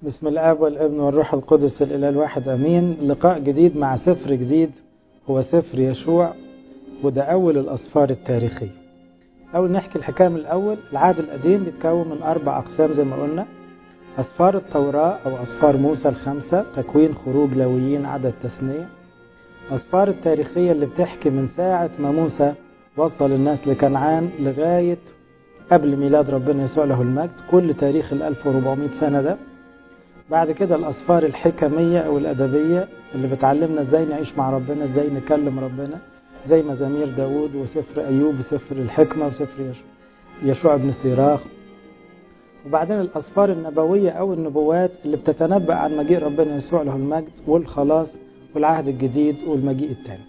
بسم الآب والابن والروح القدس الإله الواحد أمين. لقاء جديد مع سفر جديد هو سفر يشوع، وده أول الأسفار التاريخية. أول نحكي الحكاية من الأول. العهد القديم بيتكون من 4 أقسام زي ما قلنا: أسفار التوراة أو أسفار موسى الخمسة، تكوين، خروج، لاويين، عدد، تثنية. أسفار التاريخية اللي بتحكي من ساعة ما موسى وصل الناس لكنعان لغاية قبل ميلاد ربنا يسوع له المجد، كل تاريخ 1400 سنة ده. بعد كده الأسفار الحكمية أو الأدبية اللي بتعلمنا ازاي نعيش مع ربنا، ازاي نكلم ربنا، زي مزامير داود وسفر أيوب وسفر الحكمة وسفر يشوع بن سيراخ. وبعدين الأسفار النبوية أو النبوات اللي بتتنبأ عن مجيء ربنا يسوع له المجد والخلاص والعهد الجديد والمجيء الثاني.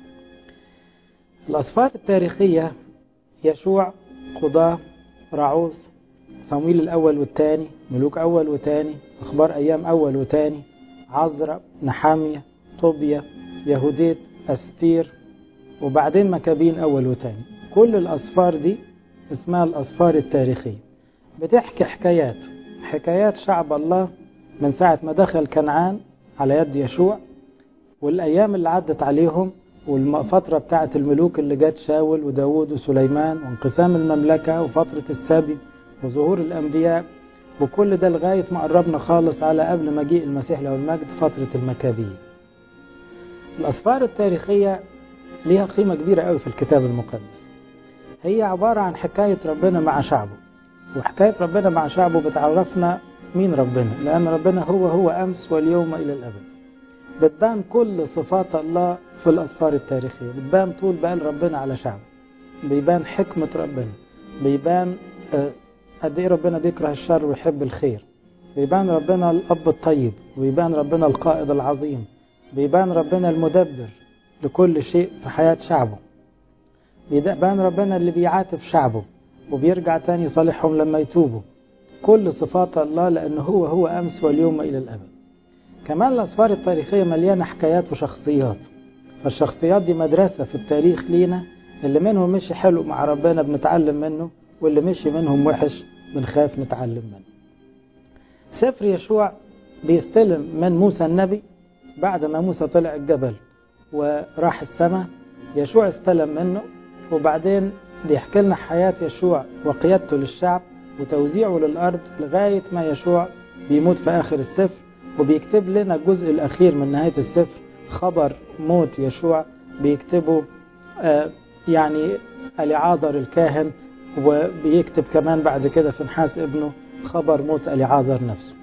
الأسفار التاريخية: يشوع، قضاة، رعوث، صمويل الأول والثاني، ملوك أول وثاني، أخبار أيام أول وثاني، عزرا، نحامية، طوبيا، يهوديت، أستير، وبعدين مكابين أول وثاني. كل الأسفار دي اسمها الأسفار التاريخية، بتحكي حكايات شعب الله من ساعة ما دخل كنعان على يد يشوع، والأيام اللي عدت عليهم، والفترة بتاعة الملوك اللي جت شاول وداود وسليمان، وانقسام المملكة، وفترة السبي، وظهور الأنبياء، وكل ده لغاية ما قربنا خالص على قبل مجيء المسيح له المجد، فترة المكابيين. الأسفار التاريخية ليها قيمة كبيرة قوي في الكتاب المقدس. هي عبارة عن حكاية ربنا مع شعبه، وحكاية ربنا مع شعبه بتعرفنا مين ربنا، لأن ربنا هو أمس واليوم إلى الأبد. بتبان كل صفات الله في الأسفار التاريخية، بتبان طول بال ربنا على شعبه، بيبان حكمة ربنا، بيبان قد ايه ربنا بيكره الشر ويحب الخير، بيبان ربنا الأب الطيب، وبيبان ربنا القائد العظيم، بيبان ربنا المدبر لكل شيء في حياة شعبه، بيبان ربنا اللي بيعاتب شعبه وبيرجع تاني يصالحهم لما يتوبوا. كل صفات الله، لأنه هو أمس واليوم إلى الأبد. كمان الأسفار التاريخية مليانة حكايات وشخصيات، فالشخصيات دي مدرسة في التاريخ لينا، اللي منهم مشي حلو مع ربنا بنتعلم منه، واللي مشي منهم وحش بنخاف نتعلم منه. سفر يشوع بيستلم من موسى النبي بعد ما موسى طلع الجبل وراح السماء. يشوع استلم منه، وبعدين بيحكي لنا حياة يشوع وقيادته للشعب وتوزيعه للأرض لغاية ما يشوع بيموت في آخر السفر، وبيكتب لنا الجزء الأخير من نهاية السفر، خبر موت يشوع بيكتبه يعني أليعاذر الكاهن، وبيكتب كمان بعد كده فنحاس ابنه خبر موت أليعاذر نفسه.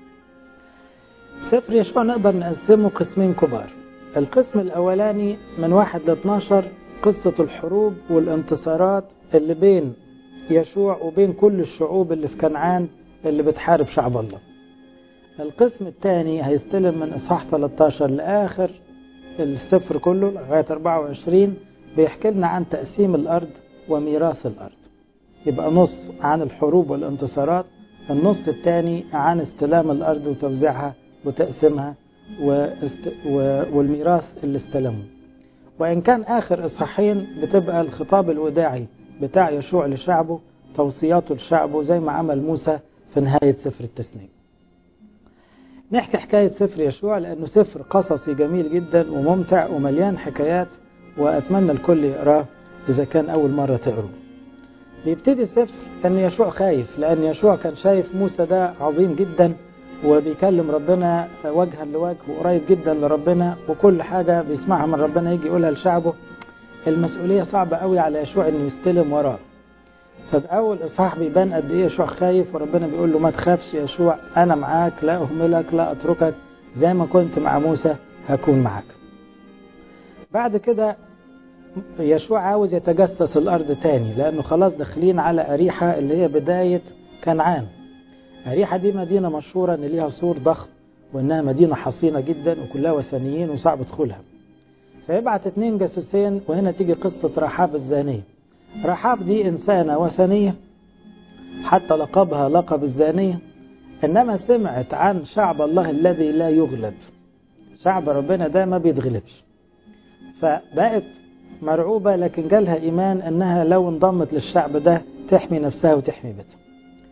سفر يشوع نقدر نقسمه قسمين كبار. القسم الأولاني من 1 ل 12 قصة الحروب والانتصارات اللي بين يشوع وبين كل الشعوب اللي في كنعان اللي بتحارب شعب الله. القسم الثاني هيستلم من إصحاح 13 لآخر السفر كله لغاية 24، بيحكي لنا عن تقسيم الأرض وميراث الأرض. يبقى نص عن الحروب والانتصارات، النص الثاني عن استلام الأرض وتوزيعها وتقسيمها والميراث اللي استلمه. وإن كان آخر إصحاحين بتبقى الخطاب الوداعي بتاع يشوع لشعبه، توصياته لشعبه زي ما عمل موسى في نهاية سفر التثنية. نحكي حكاية سفر يشوع لأنه سفر قصصي جميل جدا وممتع ومليان حكايات، وأتمنى الكل يقراه إذا كان أول مرة تقراه. بيبتدي السفر أن يشوع خايف، لأن يشوع كان شايف موسى ده عظيم جدا وبيكلم ربنا وجها لوجه وقريب جدا لربنا، وكل حاجة بيسمعها من ربنا يجي يقولها لشعبه. المسؤولية صعبة قوي على يشوع أنه يستلم وراه. فبأول إصحاح بيبان قد إيه يشوع خايف، وربنا بيقول له ما تخافش يا يشوع، أنا معاك، لا أهملك لا أتركك، زي ما كنت مع موسى هكون معاك. بعد كده يشوع عاوز يتجسس الأرض تاني، لأنه خلاص داخلين على أريحة اللي هي بداية كنعان. أريحة دي مدينة مشهورة أن ليها سور ضخم، وأنها مدينة حصينة جدا وكلها وثنيين وصعب دخولها. فيبعت 2 جاسوسين، وهنا تيجي قصة رحاب الزانية. رحاب دي إنسانة وثنية، حتى لقبها لقب الزانية، إنما سمعت عن شعب الله الذي لا يغلب. شعب ربنا ده ما بيتغلبش، فبقت مرعوبة، لكن جالها إيمان أنها لو انضمت للشعب ده تحمي نفسها وتحمي بيتها.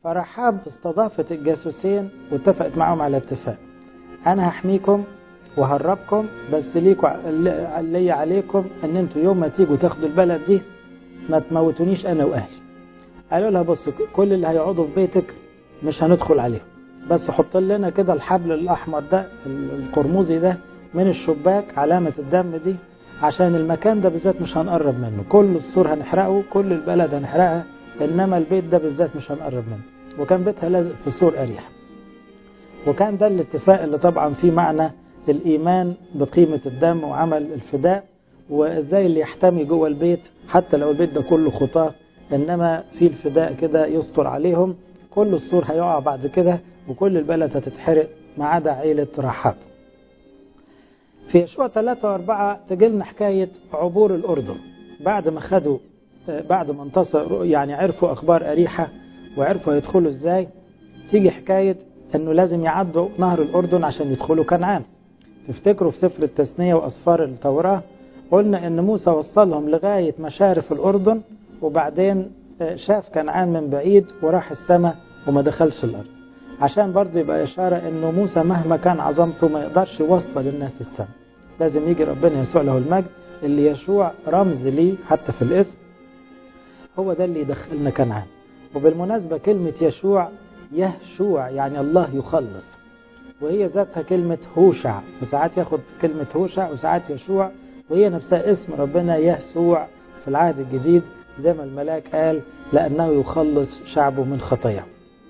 فرحاب استضافت الجاسوسين واتفقت معهم على اتفاق، أنا هحميكم وهربكم، بس لي عليكم أن انتوا يوم ما تيجوا تاخدوا البلد دي ما تموتونيش أنا وأهلي. قالوا لها بص، كل اللي هيقعدوا في بيتك مش هندخل عليهم، بس حط لنا كده الحبل الأحمر ده القرمزي ده من الشباك علامة الدم دي، عشان المكان ده بالذات مش هنقرب منه، كل السور هنحرقه، كل البلد هنحرقها، إنما البيت ده بالذات مش هنقرب منه. وكان بيتها لازق في سور أريحة. وكان ده الاتفاق اللي طبعا فيه معنى الإيمان بقيمة الدم وعمل الفداء، وإزاي اللي يحتمي جوه البيت حتى لو البيت ده كله خطاه، إنما في الفداء كده يستر عليهم، كل السور هيقع بعد كده وكل البلد هتتحرق ما عدا عيلة رحاب. في يشوع 3 و4 تجيلنا حكاية عبور الأردن بعد ما خدوا، بعد ما انتصروا يعني عرفوا أخبار أريحة وعرفوا يدخلوا إزاي. تيجي حكاية أنه لازم يعدوا نهر الأردن عشان يدخلوا كنعان. تفتكروا في سفر التثنية وأسفار التوراة قلنا أن موسى وصلهم لغاية مشارف الأردن، وبعدين شاف كنعان من بعيد وراح السماء وما دخلش الأرض، عشان برضه يبقى إشارة أنه موسى مهما كان عظمته ما يقدرش يوصل الناس السماء، لازم يجي ربنا يسوع له المجد اللي يشوع رمز ليه حتى في الاسم، هو ده اللي يدخلنا كنعان. وبالمناسبة كلمة يشوع يهشوع يعني الله يخلص، وهي ذاتها كلمة هوشع، وساعات ياخد كلمة هوشع وساعات يشوع، وهي نفسها اسم ربنا يسوع في العهد الجديد، زي ما الملاك قال لأنه يخلص شعبه من خطاياه.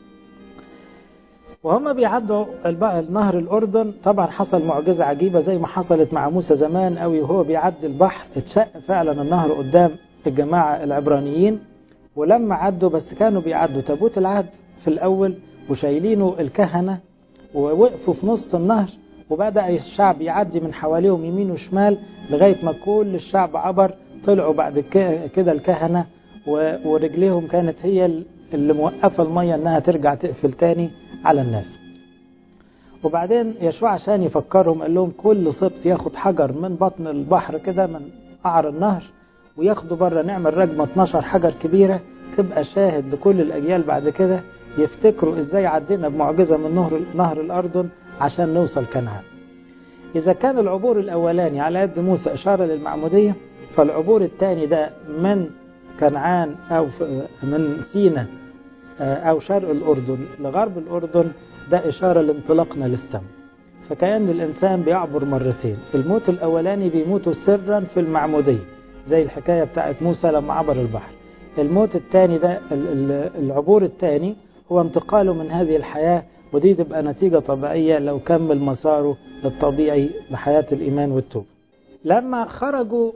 وهم بيعدوا النهر الأردن طبعا حصل معجزة عجيبة زي ما حصلت مع موسى زمان قوي، وهو بيعدي البحر اتشق فعلا النهر قدام الجماعة العبرانيين. ولما عدوا بس كانوا بيعدوا تابوت العهد في الأول وشايلينه الكهنة، ووقفوا في نص النهر وبدأ الشعب يعدي من حواليهم يمين وشمال لغاية ما كل الشعب عبر. طلعوا بعد كده الكهنة ورجليهم كانت هي اللي موقفة المية انها ترجع تقفل تاني على الناس. وبعدين يشوع عشان يفكرهم قال لهم كل سبط ياخد حجر من بطن البحر كده من قعر النهر وياخدوا بره، نعمل رجمة 12 حجر كبيرة تبقى شاهد لكل الأجيال بعد كده يفتكروا ازاي عدينا بمعجزة من نهر الأردن عشان نوصل كنعان. إذا كان العبور الأولاني على يد موسى إشارة للمعمودية، فالعبور الثاني ده من كنعان أو من سيناء أو شرق الأردن لغرب الأردن ده إشارة لانطلاقنا للسماء. فكأن الإنسان بيعبر مرتين، الموت الأولاني بيموتوا سرا في المعمودية زي الحكاية بتاعت موسى لما عبر البحر. الموت الثاني ده العبور الثاني هو انتقاله من هذه الحياة، ودي تبقى نتيجة طبيعية لو كمل مساره الطبيعي لحياة الإيمان والتوبة. لما خرجوا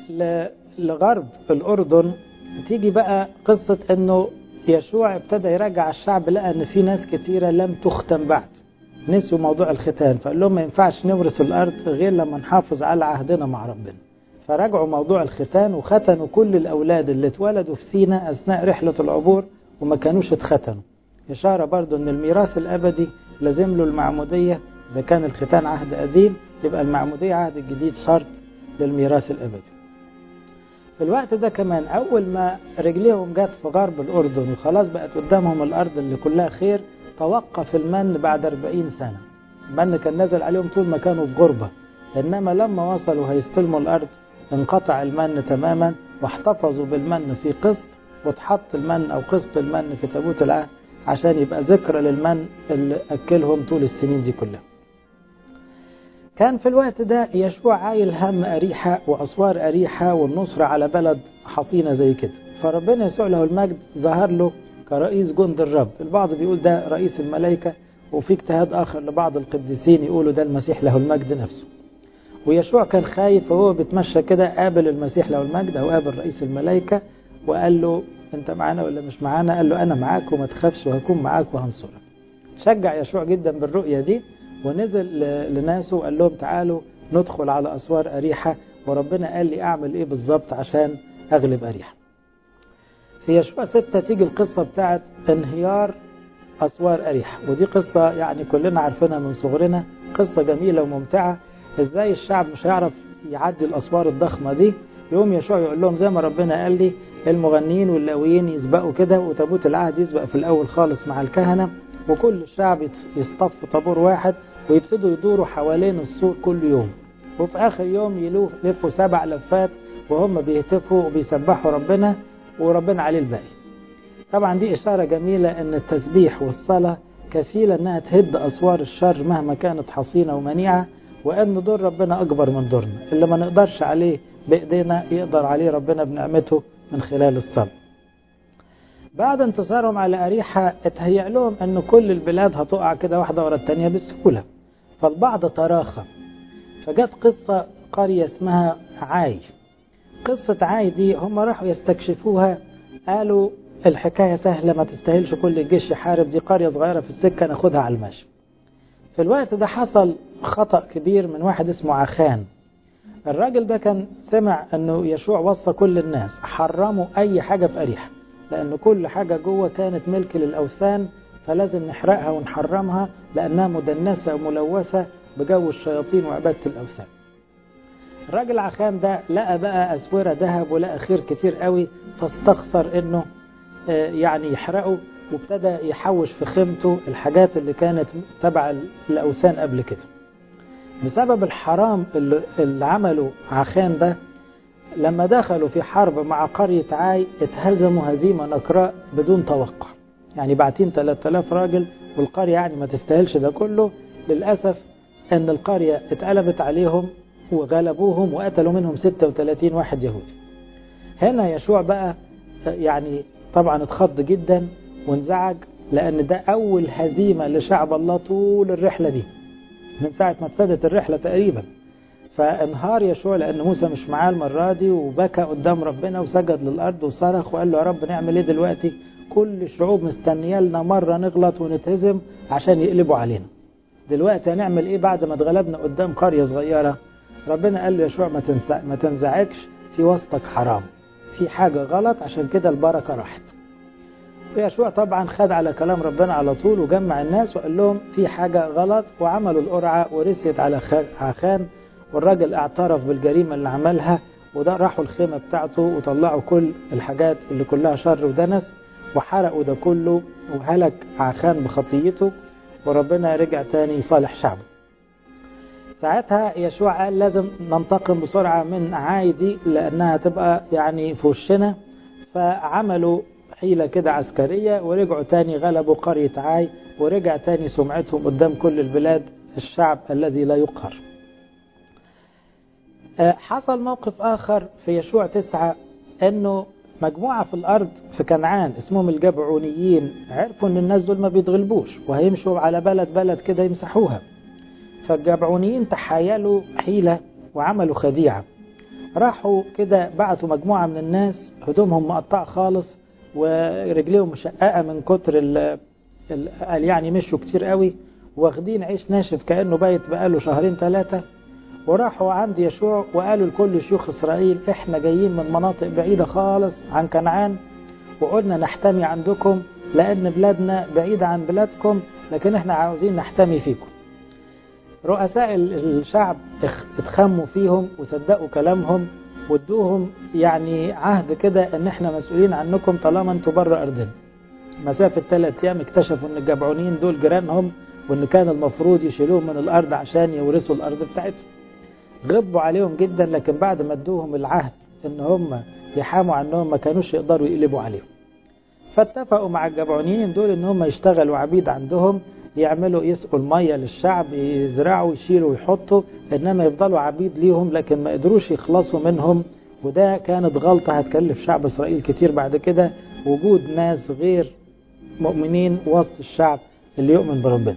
لغرب الأردن تيجي بقى قصة أنه يشوع ابتدى يراجع الشعب، لقى أن في ناس كتيرة لم تختم بعد، نسوا موضوع الختان، فقال لهم ما ينفعش نورث الأرض غير لما نحافظ على عهدنا مع ربنا. فراجعوا موضوع الختان وختنوا كل الأولاد اللي اتولدوا في سيناء أثناء رحلة العبور وما كانوش اتختنوا، إشارة برضو أن الميراث الأبدي لازم له المعمودية. إذا كان الختان عهد قديم يبقى المعمودية عهد الجديد شرط للميراث الأبدي. في الوقت ده كمان أول ما رجليهم جات في غرب الأردن وخلاص بقت قدامهم الأرض اللي كلها خير، توقف المن بعد 40 سنة. المن كان نزل عليهم طول ما كانوا في غربة، إنما لما وصلوا هيستلموا الأرض انقطع المن تماما، واحتفظوا بالمن في قسط، واتحط المن أو قسط المن في تابوت العهد عشان يبقى ذكرى للمن اللي أكلهم طول السنين دي كلها. كان في الوقت ده يشوع عايل هم أريحة وأسوار أريحة والنصر على بلد حصينة زي كده، فربنا يسوع له المجد ظهر له كرئيس جند الرب. البعض بيقول ده رئيس الملائكة، وفي اجتهاد آخر لبعض القديسين يقولوا ده المسيح له المجد نفسه. ويشوع كان خايف وهو بيتمشى كده قابل المسيح له المجد أو قابل رئيس الملائكة وقال له أنت معانا ولا مش معانا؟ قال له أنا معاك وما تخافش وهكون معاك وهنصرك. شجع يشوع جدا بالرؤية دي ونزل لناسه وقال لهم تعالوا ندخل على أسوار أريحة، وربنا قال لي أعمل إيه بالظبط عشان أغلب أريحة. في يشوع 6 تيجي القصة بتاعت انهيار أسوار أريحة، ودي قصة يعني كلنا عارفينها من صغرنا، قصة جميلة وممتعة. إزاي الشعب مش هيعرف يعدي الأسوار الضخمة دي؟ يوم يشوع يقول لهم زي ما ربنا قال لي المغنيين واللاويين يسبقوا كده، وتابوت العهد يسبق في الأول خالص مع الكهنة، وكل الشعب يصطف طابور واحد ويبتدوا يدوروا حوالين السور كل يوم، وفي آخر يوم يلفوا 7 لفات وهم بيهتفوا وبيسبحوا ربنا، وربنا عليه الباقي. طبعا دي إشارة جميلة أن التسبيح والصلاة كفيلة أنها تهد أسوار الشر مهما كانت حصينة ومنيعة، وأن دور ربنا أكبر من دورنا، اللي ما نقدرش عليه بإيدينا يقدر عليه ربنا بنعمته من خلال الصلاة. بعد انتصارهم على أريحة اتهيأ لهم أن كل البلاد هتقع كده واحدة ورا التانية بسهولة، فالبعض تراخى، فجت قصة قرية اسمها عاي. قصة عاي دي هم راحوا يستكشفوها، قالوا الحكاية سهلة ما تستاهلش كل الجيش يحارب، دي قرية صغيرة في السكة ناخدها على المشي. في الوقت ده حصل خطأ كبير من واحد اسمه عخان. الراجل ده كان سمع أنه يشوع وصى كل الناس حرموا أي حاجة في أريحة، لأن كل حاجة جوه كانت ملك للأوثان، فلازم نحرقها ونحرمها لأنها مدنسة وملوثة بجو الشياطين وعبادة الأوثان. الراجل عخان ده لقى بقى أسورة ذهب ولقى خير كتير قوي، فاستخسر أنه يعني يحرقه، وابتدى يحوش في خيمته الحاجات اللي كانت تبع الأوثان قبل كده. بسبب الحرام اللي عمله عخان ده، لما دخلوا في حرب مع قرية عاي اتهزموا هزيمة نكراء بدون توقع. يعني بعتين 3000 راجل والقرية يعني ما تستاهلش ده كله. للأسف أن القرية اتقلبت عليهم وغلبوهم وقتلوا منهم 36 واحد يهودي. هنا يشوع بقى يعني طبعا اتخض جدا وانزعج، لأن ده أول هزيمة لشعب الله طول الرحلة دي من ساعة ما ابتدت الرحلة تقريبا. فانهار يشوع لأن موسى مش معاه المرة دي، وبكى قدام ربنا وسجد للأرض وصرخ وقال له يا رب نعمل ايه دلوقتي؟ كل الشعوب مستنية لنا مرة نغلط ونتهزم عشان يقلبوا علينا، دلوقتي هنعمل ايه بعد ما اتغلبنا قدام قرية صغيرة؟ ربنا قال له يشوع ما تنزعجش، في وسطك حرام، في حاجة غلط، عشان كده البركة راحت. يشوع طبعا خد على كلام ربنا على طول وجمع الناس وقال لهم في حاجة غلط، وعملوا القرعة ورثيت على عخان، والراجل اعترف بالجريمة اللي عملها، وده راحوا الخيمة بتاعته وطلعوا كل الحاجات اللي كلها شر ودنس وحرقوا ده كله، وهلك عخان بخطيته، وربنا رجع تاني يصالح شعبه. ساعتها يشوع قال لازم ننتقم بسرعة من عاي دي لأنها تبقى يعني في وشنا، فعملوا حيلة كده عسكرية ورجعوا تاني غلبوا قرية عاي، ورجع تاني سمعتهم قدام كل البلاد الشعب الذي لا يقهر. حصل موقف آخر في يشوع 9، أنه مجموعة في الأرض في كنعان اسمهم الجبعونيين عرفوا أن الناس دول ما بيتغلبوش وهيمشوا على بلد كده يمسحوها. فالجبعونيين تحايلوا حيلة وعملوا خديعة، راحوا كده بعتوا مجموعة من الناس هدومهم مقطع خالص ورجليهم مشققة من كتر يعني مشوا كتير قوي، واخدين عيش ناشف كأنه بايت بقاله 2-3 شهور، وراحوا عند يشوع وقالوا لكل شيوخ إسرائيل احنا جايين من مناطق بعيدة خالص عن كنعان، وقلنا نحتمي عندكم لأن بلادنا بعيدة عن بلادكم، لكن احنا عاوزين نحتمي فيكم. رؤساء الشعب اتخموا فيهم وصدقوا كلامهم وادوهم يعني عهد كده ان احنا مسؤولين عنكم طالما انتوا بره ارضنا. مسافة 3 أيام اكتشفوا ان الجبعونيين دول جيرانهم، وان كان المفروض يشيلوهم من الارض عشان يورثوا الارض بتاعتهم. غضبوا عليهم جدا، لكن بعد ما ادوهم العهد ان هم يحاموا عنهم ما كانوش يقدروا يقلبوا عليهم. فاتفقوا مع الجبعونيين دول ان هم يشتغلوا عبيد عندهم، يعملوا يسقوا المية للشعب، يزرعوا يشيلوا ويحطوا، انما يفضلوا عبيد ليهم، لكن ما قدروش يخلصوا منهم. وده كانت غلطة هتكلف شعب إسرائيل كتير بعد كده، وجود ناس غير مؤمنين وسط الشعب اللي يؤمن بربنا.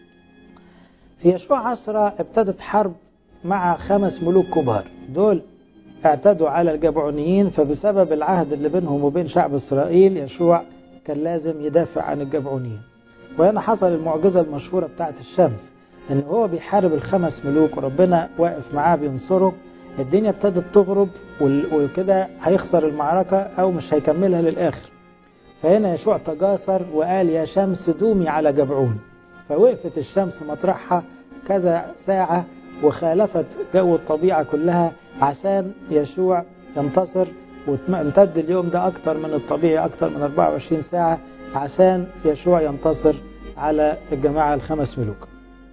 في يشوع 10 ابتدت حرب مع 5 ملوك كبار، دول اعتدوا على الجبعونيين، فبسبب العهد اللي بينهم وبين شعب إسرائيل يشوع كان لازم يدافع عن الجبعونيين. وهنا حصل المعجزة المشهورة بتاعت الشمس، ان هو بيحارب ال5 ملوك وربنا واقف معاه بينصره. الدنيا ابتدت تغرب وكده هيخسر المعركة او مش هيكملها للآخر. فهنا يشوع تجاسر وقال يا شمس دومي على جبعون، فوقفت الشمس مطرحها كذا ساعة وخالفت جو الطبيعة كلها عشان يشوع ينتصر وامتد اليوم ده أكتر من الطبيعي، أكتر من 24 ساعة، عشان يشوع ينتصر على الجماعة ال5 ملوك.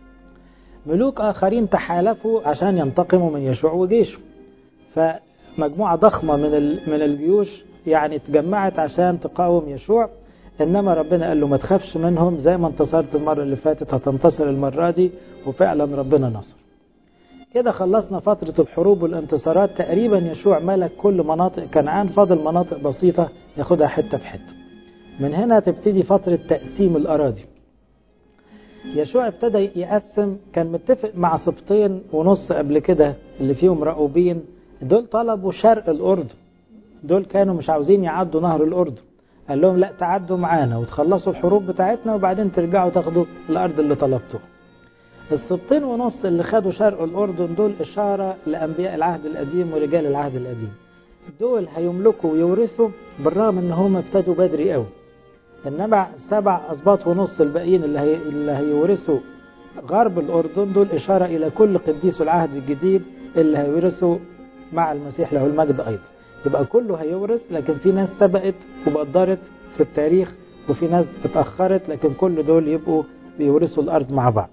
ملوك آخرين تحالفوا عشان ينتقموا من يشوع وجيشه، فمجموعة ضخمة من الجيوش يعني اتجمعت عشان تقاوم يشوع. إنما ربنا قال له ما تخافش منهم، زي ما انتصرت المرة اللي فاتت هتنتصر المرة دي، وفعلا ربنا نصر. كده خلصنا فترة الحروب والانتصارات. تقريبا يشوع ملك كل مناطق كنعان، فاضل مناطق بسيطة ياخدها حتة بحتة. من هنا تبتدي فترة تقسيم الأراضي. يشوع ابتدى يقسم، كان متفق مع 2.5 قبل كده اللي فيهم رأوبين، دول طلبوا شرق الأردن، دول كانوا مش عاوزين يعدوا نهر الأردن. قال لهم لا، تعدوا معانا وتخلصوا الحروب بتاعتنا وبعدين ترجعوا تاخدوا الأرض اللي طلبتوها. 2.5 اللي خدوا شرق الأردن دول إشارة لأنبياء العهد القديم ورجال العهد القديم. دول هيملكوا ويورثوا بالرغم ان هم ابتدوا بدري قوي. انما 7.5 أسباط الباقيين اللي هيورثوا غرب الأردن دول إشارة إلى كل قديس العهد الجديد اللي هيورثوا مع المسيح له المجد أيضا. يبقى كله هيورث، لكن في ناس سبقت وبقدرت في التاريخ، وفي ناس اتأخرت، لكن كل دول يبقوا بيورثوا الأرض مع بعض.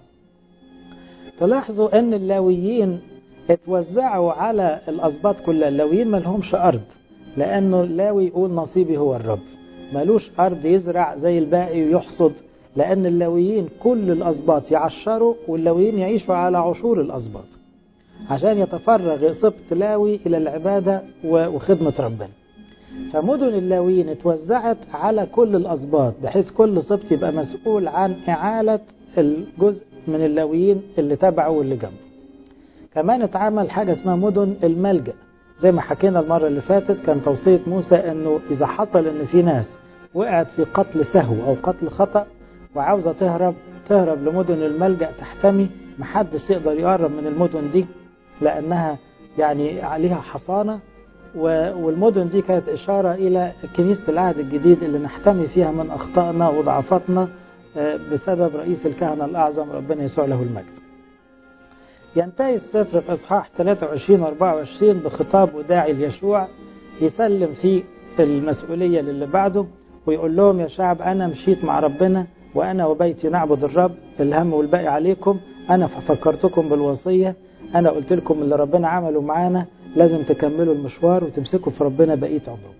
تلاحظوا أن اللاويين اتوزعوا على الأسباط كلها. اللاويين ما لهمش أرض، لأنه اللاوي يقول نصيبي هو الرب، مالوش أرض يزرع زي الباقي ويحصد، لأن اللاويين كل الأسباط يعشروا، واللاويين يعيشوا على عشور الأسباط عشان يتفرغ سبط لاوي إلى العبادة وخدمة ربنا. فمدن اللاويين اتوزعت على كل الأسباط، بحيث كل سبط يبقى مسؤول عن إعالة الجزء من اللاويين اللي تبعه واللي جنبه. كمان اتعمل حاجة اسمها مدن الملجأ، زي ما حكينا المرة اللي فاتت. كان توصية موسى انه اذا حصل ان في ناس وقعت في قتل سهو او قتل خطأ وعاوزة تهرب لمدن الملجأ تحتمي، محدش يقدر يقرب من المدن دي لانها يعني عليها حصانة. والمدن دي كانت اشارة الى كنيسة العهد الجديد اللي نحتمي فيها من اخطائنا وضعفاتنا بسبب رئيس الكهنة الاعظم ربنا يسوع له المجد. ينتهي السفر في إصحاح 23 و24 بخطاب وداعي ليشوع يسلم فيه المسؤولية للي بعده، ويقول لهم يا شعب أنا مشيت مع ربنا وأنا وبيتي نعبد الرب، الهم والباقي عليكم. أنا فكرتكم بالوصية، أنا قلت لكم اللي ربنا عمله معانا لازم تكملوا المشوار وتمسكوا في ربنا بقية عمركم.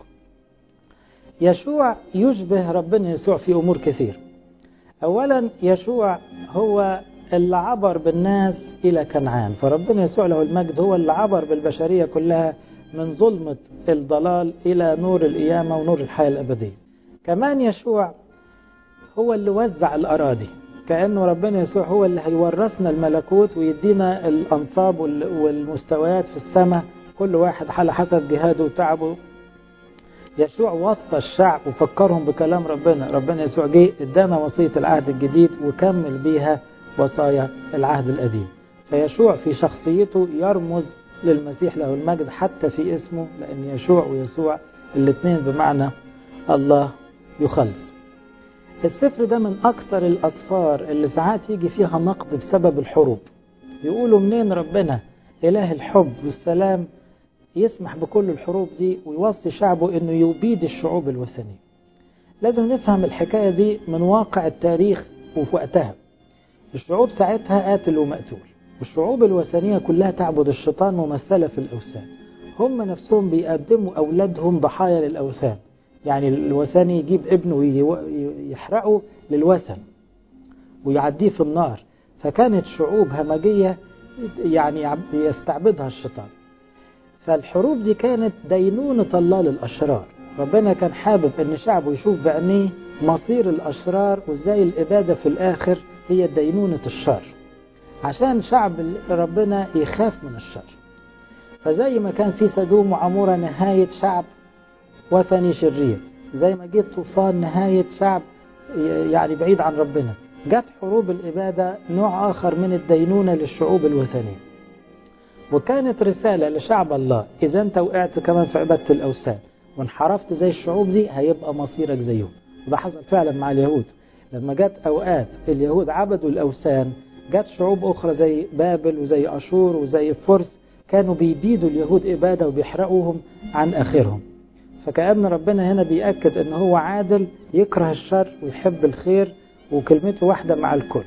يشوع يشبه ربنا يسوع في أمور كثير. أولا يشوع هو اللي عبر بالناس إلى كنعان، فربنا يسوع له المجد هو اللي عبر بالبشرية كلها من ظلمة الضلال إلى نور القيامة ونور الحياة الأبدية. كمان يشوع هو اللي وزع الأراضي، كأنه ربنا يسوع هو اللي هيورثنا الملكوت ويدينا الأنصاب والمستويات في السماء، كل واحد على حسب جهاده وتعبه. يشوع وصى الشعب وفكرهم بكلام ربنا يسوع جه ادانا وصية العهد الجديد وكمل بيها وصايا العهد القديم. فيشوع في شخصيته يرمز للمسيح له المجد حتى في اسمه، لأن يشوع ويسوع الاثنين بمعنى الله يخلص. السفر ده من أكثر الأسفار اللي ساعات يجي فيها نقد بسبب الحروب. يقولوا منين ربنا إله الحب والسلام يسمح بكل الحروب دي ويوصي شعبه إنه يبيد الشعوب الوثنية؟ لازم نفهم الحكاية دي من واقع التاريخ وفي وقتها. الشعوب ساعتها قاتل ومقتول، والشعوب الوثنية كلها تعبد الشيطان ممثلة في الأوثان. هم نفسهم بيقدموا أولادهم ضحايا للأوثان، يعني الوثني يجيب ابنه ويحرقه للوثن ويعديه في النار. فكانت شعوب همجية يعني يستعبدها الشيطان. فالحروب دي كانت دينونة الله للأشرار. ربنا كان حابب أن شعبه يشوف بعينيه مصير الأشرار وإزاي الإبادة في الآخر هي دينونة الشر، عشان شعب ربنا يخاف من الشر. فزي ما كان في سدوم وعمورة نهاية شعب وثني شرير، زي ما جت طوفان نهاية شعب يعني بعيد عن ربنا، جت حروب الإبادة نوع آخر من الدينونة للشعوب الوثنية. وكانت رسالة لشعب الله، إذا أنت وقعت كمان في عبادة الأوثان وانحرفت زي الشعوب دي هيبقى مصيرك زيهم. وده حصل فعلا مع اليهود. لما جت أوقات اليهود عبدوا الأوثان، جت شعوب أخرى زي بابل وزي أشور وزي فرس كانوا بيبيدوا اليهود إبادة وبيحرقوهم عن آخرهم. فكأن ربنا هنا بيأكد ان هو عادل، يكره الشر ويحب الخير، وكلمته واحدة مع الكل.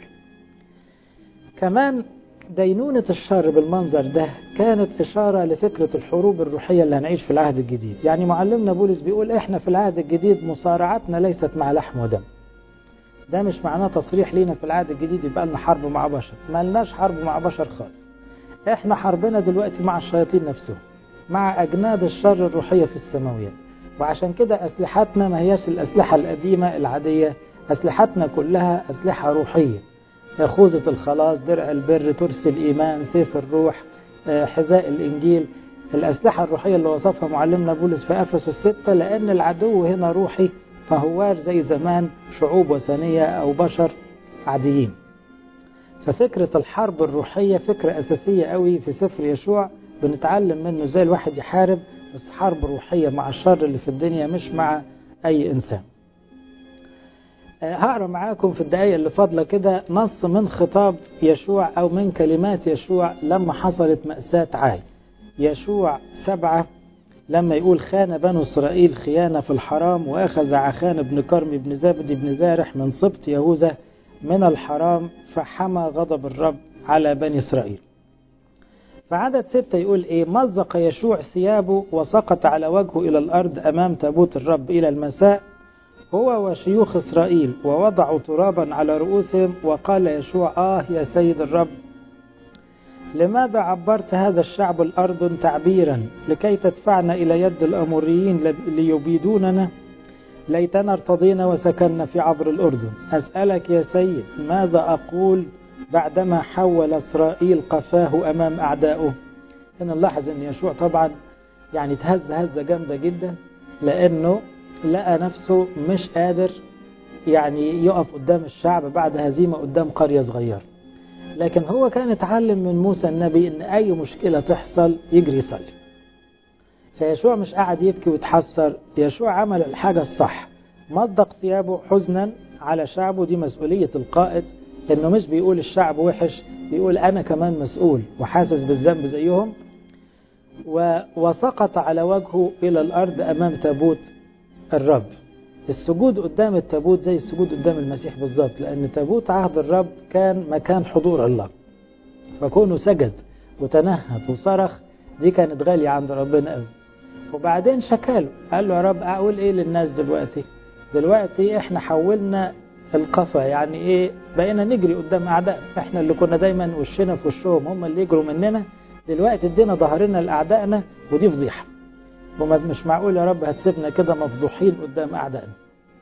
كمان دينونة الشر بالمنظر ده كانت إشارة لفكرة الحروب الروحية اللي هنعيش في العهد الجديد. يعني معلمنا بولس بيقول احنا في العهد الجديد مصارعتنا ليست مع لحم ودم. ده مش معناه تصريح لينا في العهد الجديد يبقى لنا حرب مع بشر، ما لناش حرب مع بشر خالص. احنا حربنا دلوقتي مع الشياطين نفسهم، مع أجناد الشر الروحية في السماويات. وعشان كده أسلحتنا ما هياش الأسلحة القديمة العادية، أسلحتنا كلها أسلحة روحية: خوذة الخلاص، درع البر، ترس الإيمان، سيف الروح، حذاء الإنجيل. الأسلحة الروحية اللي وصفها معلمنا بولس في أفسس 6، لأن العدو هنا روحي، فهواش زي زمان شعوب وثنية أو بشر عاديين. ففكرة الحرب الروحية فكرة أساسية قوي في سفر يشوع، بنتعلم منه ازاي الواحد يحارب، بس حرب روحية مع الشر اللي في الدنيا مش مع أي إنسان. هقرأ معاكم في الدقايق اللي فاضلة كده نص من خطاب يشوع أو من كلمات يشوع لما حصلت مأساة عاي. يشوع 7 لما يقول: خان بنو إسرائيل خيانة في الحرام، وأخذ عخان بن كرمي بن زبدي بن زارح من سبط يهوذا من الحرام، فحمى غضب الرب على بني إسرائيل. فعدد 6 يقول إيه: مزق يشوع ثيابه وسقط على وجهه إلى الأرض أمام تابوت الرب إلى المساء، هو وشيوخ إسرائيل، ووضعوا ترابا على رؤوسهم. وقال يشوع: يا سيد الرب، لماذا عبرت هذا الشعب الأردن تعبيرا لكي تدفعنا إلى يد الأموريين ليبيدوننا؟ ليتنا ارتضينا وسكننا في عبر الأردن. أسألك يا سيد، ماذا أقول بعدما حول إسرائيل قفاه أمام أعدائه؟ هنا نلاحظ أن يشوع طبعا يعني تهز هزة جامدة جدا، لأنه لقى نفسه مش قادر يعني يقف قدام الشعب بعد هزيمة قدام قرية صغيرة. لكن هو كان اتعلم من موسى النبي ان اي مشكلة تحصل يجري يصلي. فيشوع مش قاعد يبكي ويتحسر، يشوع عمل الحاجة الصح، مضق ثيابه حزنا على شعبه. دي مسؤولية القائد، انه مش بيقول الشعب وحش، بيقول انا كمان مسؤول وحاسس بالذنب زيهم. وسقط على وجهه الى الارض امام تابوت الرب. السجود قدام التابوت زي السجود قدام المسيح بالظبط، لأن تابوت عهد الرب كان مكان حضور الله، فكونه سجد وتنهد وصرخ دي كانت غالية عند ربنا قوي. وبعدين شكاله، قال له: يا رب أقول إيه للناس دلوقتي إحنا حولنا القفا، يعني إيه؟ بقينا نجري قدام أعداء، إحنا اللي كنا دايما وشنا في وشهم هم اللي يجروا مننا، دلوقتي ادينا ظهرنا لأعدائنا، ودي فضيحة، ومش معقول يا رب هتسيبنا كده مفضوحين قدام أعدائنا.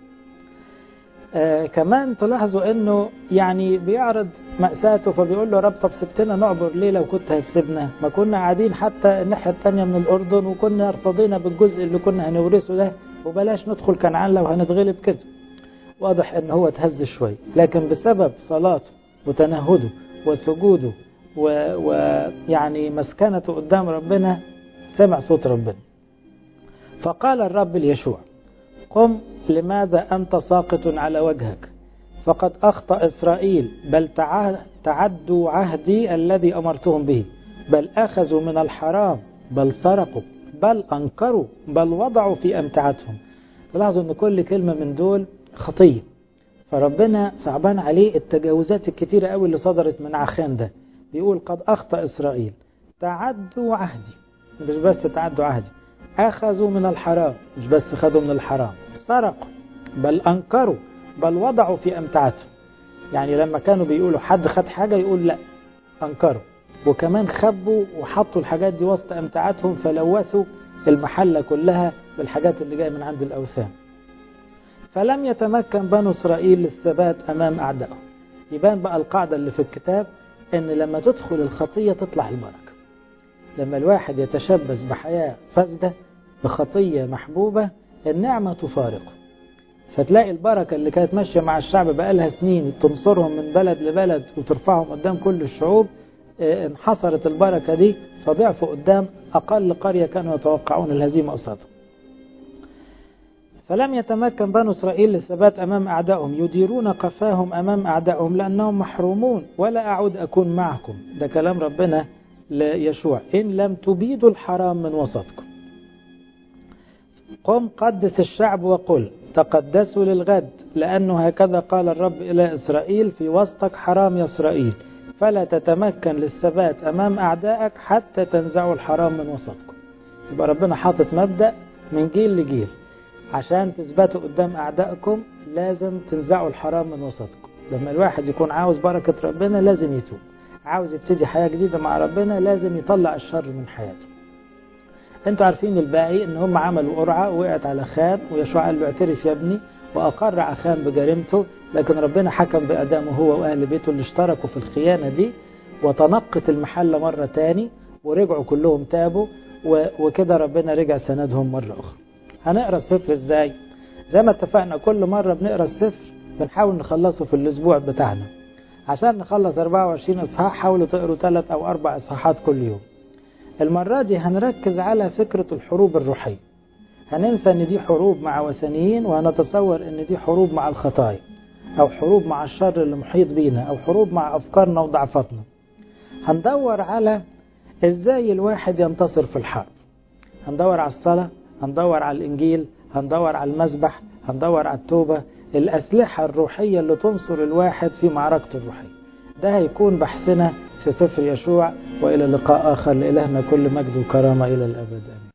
كمان تلاحظوا انه يعني بيعرض مأساته، فبيقول له: يا رب طب سبتنا نعبر ليه لو كنت هتسيبنا؟ ما كنا قاعدين حتى الناحية التانية من الأردن، وكنا ارتضينا بالجزء اللي كنا هنورثه ده، وبلاش ندخل كنعان لو هنتغلب كده. واضح ان هو اتهز شوي، لكن بسبب صلاته وتنهده وسجوده ويعني مسكنته قدام ربنا سمع صوت ربنا. فقال الرب ليشوع: قم، لماذا أنت ساقط على وجهك؟ فقد أخطأ إسرائيل، بل تعدوا عهدي الذي أمرتهم به، بل أخذوا من الحرام، بل سرقوا، بل أنكروا، بل وضعوا في أمتعتهم. تلاحظوا أن كل كلمة من دول خطية، فربنا صعبان عليه التجاوزات الكتيرة قوي اللي صدرت من عخان ده. بيقول: قد أخطأ إسرائيل، تعدوا عهدي، مش بس تعدوا عهدي، أخذوا من الحرام، مش بس خدوا من الحرام، سرقوا، بل أنكروا، بل وضعوا في أمتعتهم. يعني لما كانوا بيقولوا حد خد حاجة يقول لا، أنكروا، وكمان خبوا وحطوا الحاجات دي وسط أمتعتهم، فلوثوا المحلة كلها بالحاجات اللي جاية من عند الأوثان. فلم يتمكن بنو إسرائيل للثبات أمام أعدائهم. يبان بقى القاعدة اللي في الكتاب، إن لما تدخل الخطية تطلع البركة. لما الواحد يتشبث بحياة فاسدة بخطية محبوبة، النعمة تفارقه، فتلاقي البركة اللي كانت ماشية مع الشعب بقالها سنين تنصرهم من بلد لبلد وترفعهم قدام كل الشعوب، انحصرت البركة دي فضعفوا قدام أقل قرية كانوا يتوقعون الهزيمة قصادهم. فلم يتمكن بنو إسرائيل للثبات أمام أعدائهم، يديرون قفاهم أمام أعدائهم لأنهم محرومون، ولا أعود أكون معكم. ده كلام ربنا ليشوع: إن لم تبيدوا الحرام من وسطكم. قم قدس الشعب وقل تقدسوا للغد، لأنه هكذا قال الرب إلى إسرائيل في وسطك حرام يا إسرائيل، فلا تتمكن للثبات أمام أعدائك حتى تنزعوا الحرام من وسطكم. يبقى ربنا حاطط مبدأ من جيل لجيل، عشان تثبتوا قدام أعدائكم لازم تنزعوا الحرام من وسطكم. لما الواحد يكون عاوز بركة ربنا لازم يتوب، عاوز يبتدي حياة جديدة مع ربنا لازم يطلع الشر من حياته. انتوا عارفين الباقي ان هم عملوا قرعة وقعت على خان، ويشوع قال له اعترف يا ابني، وأقر عخان بجريمته، لكن ربنا حكم بأدامه هو وأهل بيته اللي اشتركوا في الخيانة دي، وتنقت المحلة مرة تاني ورجعوا كلهم تابوا، وكده ربنا رجع سندهم مرة أخرى. هنقرأ السفر ازاي؟ زي ما اتفقنا كل مرة بنقرأ السفر بنحاول نخلصه في الأسبوع بتاعنا. عشان نخلص 24 إصحاح حاولوا تقروا 3 أو 4 إصحاحات كل يوم. المرة دي هنركز على فكرة الحروب الروحية. هننسى ان دي حروب مع وثنيين، وهنتصور ان دي حروب مع الخطايا، او حروب مع الشر اللي محيط بينا، او حروب مع افكارنا وضعفاتنا. هندور على ازاي الواحد ينتصر في الحرب. هندور على الصلاة، هندور على الانجيل، هندور على المسبح، هندور على التوبة، الاسلحة الروحية اللي تنصر الواحد في معركته الروحية. ده هيكون بحثنا في سفر يشوع، والى لقاء اخر. لإلهنا كل مجد وكرامة الى الابد.